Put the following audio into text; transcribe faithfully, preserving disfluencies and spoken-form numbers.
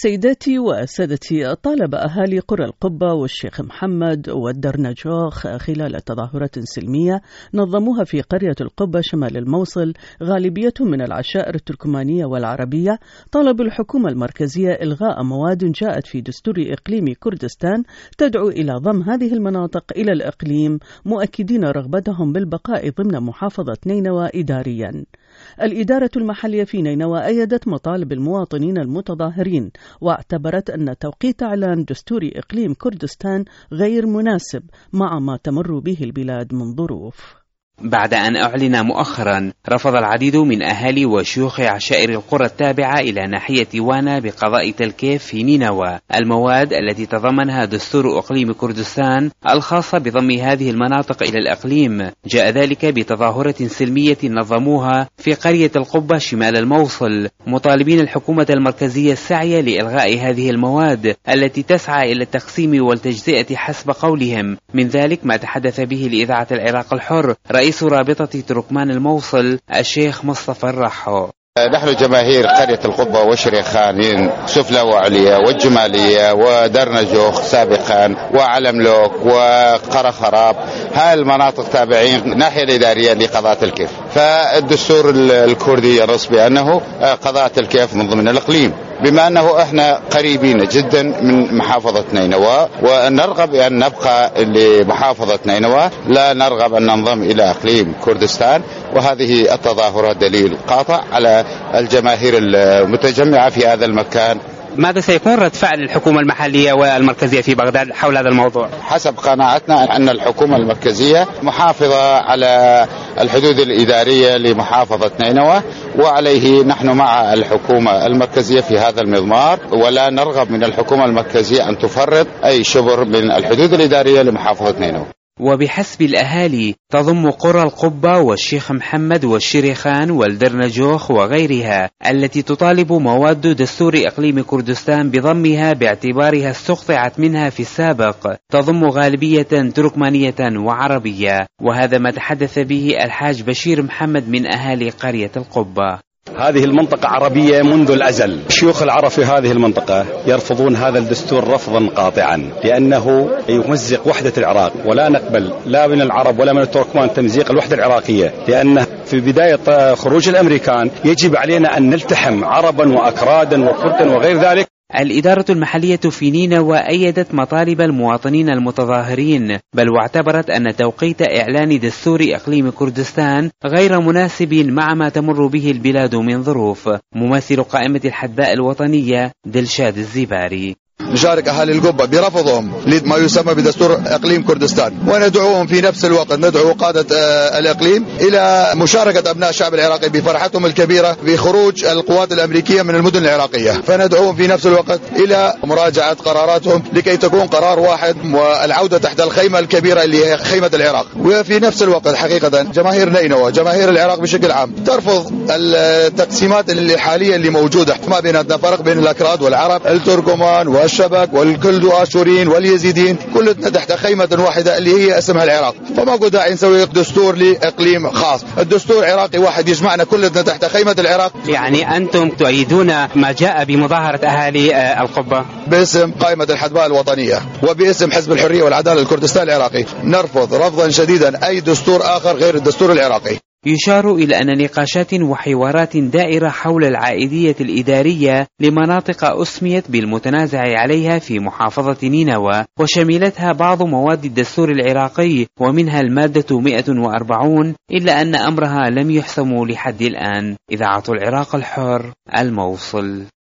سيداتي وسادتي، طالب أهالي قرى القبة والشيخ محمد والدرنجوخ خلال تظاهرات سلمية نظموها في قرية القبة شمال الموصل غالبية من العشائر التركمانية والعربية، طالبوا الحكومة المركزية إلغاء مواد جاءت في دستور إقليم كردستان تدعو إلى ضم هذه المناطق إلى الإقليم، مؤكدين رغبتهم بالبقاء ضمن محافظة نينوى إداريا. الإدارة المحلية في نينوى أيدت مطالب المواطنين المتظاهرين، واعتبرت أن توقيت إعلان دستور إقليم كردستان غير مناسب مع ما تمر به البلاد من ظروف. بعد أن أعلن مؤخرا رفض العديد من أهالي وشيوخ عشائر القرى التابعة إلى ناحية وانا بقضاء تلكيف في نينوى المواد التي تضمنها دستور إقليم كردستان الخاصة بضم هذه المناطق إلى الإقليم. جاء ذلك بتظاهرة سلمية نظموها في قرية القبة شمال الموصل، مطالبين الحكومة المركزية السعي لإلغاء هذه المواد التي تسعى إلى التقسيم والتجزئة حسب قولهم. من ذلك ما تحدث به لإذاعة العراق الحر رئيس رابطة تركمان الموصل الشيخ مصطفى الرحو. نحن جماهير قرية القبة وشريخان سفلى وعليا والجمالية ودرنجوخ سابقا وعلملوك وقرى خراب، هاي المناطق تابعين ناحية الإدارية لقضاء الكيف. فالدستور الكردي ينص بأنه قضاء الكيف من ضمن الإقليم، بما أنه إحنا قريبين جدا من محافظة نينوى ونرغب أن نبقى لمحافظة نينوى، لا نرغب أن ننضم إلى إقليم كردستان. وهذه التظاهرات دليل قاطع على الجماهير المتجمعة في هذا المكان. ماذا سيكون رد فعل الحكومة المحلية والمركزية في بغداد حول هذا الموضوع؟ حسب قناعتنا أن الحكومة المركزية محافظة على الحدود الإدارية لمحافظة نينوى، وعليه نحن مع الحكومة المركزية في هذا المضمار، ولا نرغب من الحكومة المركزية أن تفرض أي شبر من الحدود الإدارية لمحافظة نينوى. وبحسب الأهالي تضم قرى القبة والشيخ محمد والشريخان والدرنجوخ وغيرها التي تطالب مواد دستور إقليم كردستان بضمها باعتبارها استقطعت منها في السابق، تضم غالبية تركمانية وعربية. وهذا ما تحدث به الحاج بشير محمد من أهالي قرية القبة. هذه المنطقة عربية منذ الأزل، شيوخ العرب في هذه المنطقة يرفضون هذا الدستور رفضا قاطعا، لأنه يمزق وحدة العراق، ولا نقبل لا من العرب ولا من التركمان تمزيق الوحدة العراقية، لأن في بداية خروج الأمريكان يجب علينا أن نلتحم عربا وأكرادا وكردا وغير ذلك. الإدارة المحلية في نينوى أيدت مطالب المواطنين المتظاهرين، بل واعتبرت أن توقيت إعلان دستور إقليم كردستان غير مناسب مع ما تمر به البلاد من ظروف. ممثل قائمة الحدباء الوطنية دلشاد الزباري: نشارك أهالي القبة برفضهم لما يسمى بدستور إقليم كردستان، وندعوهم في نفس الوقت ندعو قادة الإقليم إلى مشاركة أبناء الشعب العراقي بفرحتهم الكبيرة بخروج القوات الأمريكية من المدن العراقية، فندعوهم في نفس الوقت إلى مراجعة قراراتهم لكي تكون قرار واحد والعودة تحت الخيمة الكبيرة اللي هي خيمة العراق. وفي نفس الوقت حقيقة جماهير نينوى جماهير العراق بشكل عام ترفض التقسيمات الحالية اللي موجودة، ما بيناتنا فرق بين الأكراد والعرب، التركمان والشبك والكلد والآشوريين واليزيديين، كلنا تحت خيمة واحدة اللي هي اسمها العراق. فماكو داعي نسوي دستور لإقليم خاص، الدستور عراقي واحد يجمعنا كلنا تحت خيمة العراق. يعني أنتم تؤيدون ما جاء بمظاهرة أهالي القبة باسم قائمة الحدباء الوطنية وباسم حزب الحرية والعدالة الكردستان العراقي؟ نرفض رفضا شديدا أي دستور آخر غير الدستور العراقي. يشار إلى أن نقاشات وحوارات دائرة حول العائدية الإدارية لمناطق أسميت بالمتنازع عليها في محافظة نينوى، وشملتها بعض مواد الدستور العراقي ومنها المادة مئة وأربعين، إلا أن أمرها لم يحسم لحد الآن. إذاعة العراق الحر، الموصل.